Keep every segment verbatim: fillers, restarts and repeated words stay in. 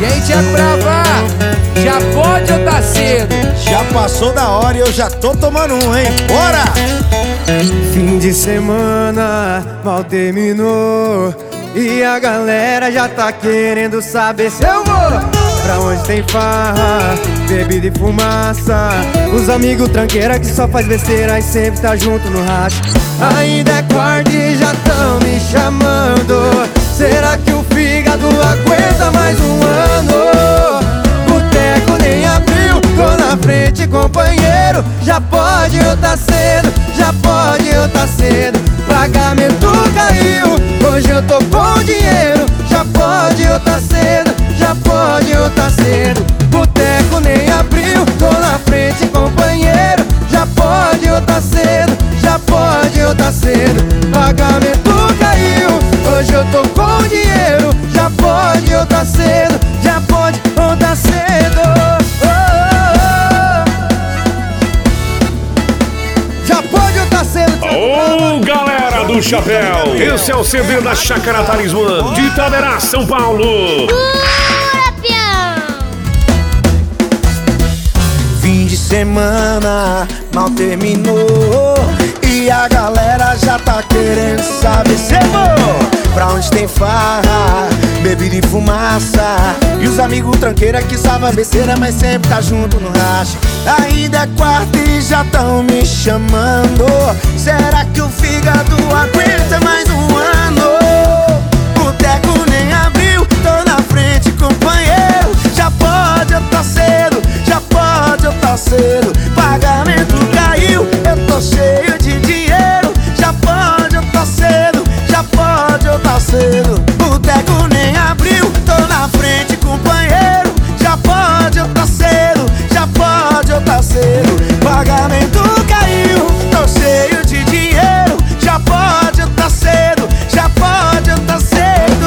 E aí, Thiago Brava, já pode ou tá cedo? Já passou da hora e eu já tô tomando um, hein? Bora! Fim de semana mal terminou e a galera já tá querendo saber se eu vou pra onde tem farra, bebida e fumaça. Os amigos tranqueira que só faz besteira e sempre tá junto no racho. Ainda é quarta e já tão me chamando. Será que o fígado aguenta mais um ano? Boteco nem abriu, tô na frente, companheiro. Já pode ou tá cedo, já pode ou tá cedo. Pagamento caiu, hoje eu tô com dinheiro. Já pode ou tá cedo, já pode ou tá cedo. Boteco nem abriu, tô na frente, companheiro. Já pode ou tá cedo, já pode ou tá cedo. Pagamento caiu, hoje eu tô com dinheiro. Já pode ou tá cedo, já pode ou tá cedo. Oh, oh, oh. Já pode ou tá cedo. Ô, galera do chapéu, esse é o C D da Chácara Talismã de Itaberá, São Paulo. Fim de semana mal terminou e a galera já tá querendo saber se eu vou pra onde tem farra, bebida e fumaça. E os amigos tranqueira que salva besteira, mas sempre tá junto no racha. Ainda é quarta e já tão me chamando. Será que o fígado aguenta mais um ano? Boteco nem abriu, tô na frente, companheiro. Já pode ou tá cedo, já pode ou tá cedo. Pagamento caiu, eu tô cheio de dinheiro. Já pode ou tá cedo, já pode ou tá cedo. Boteco nem abriu, tô na frente, companheiro. Já pode ou tá cedo, já pode ou tá cedo. Pagamento caiu, tô cheio de dinheiro. Já pode ou tá cedo, já pode ou tá cedo.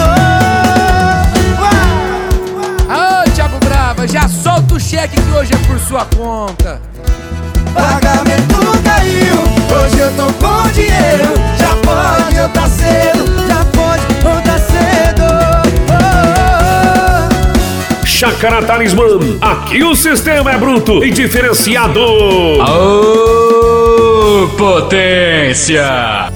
Ô, Thiago Brava, já solta o cheque que hoje é por sua conta. Pagamento caiu, hoje eu tô com dinheiro. Já pode ou tá cedo, já pode ou tá cedo. Oh, oh, oh. Chácara Talismã, aqui o sistema é bruto e diferenciado. Aô, potência!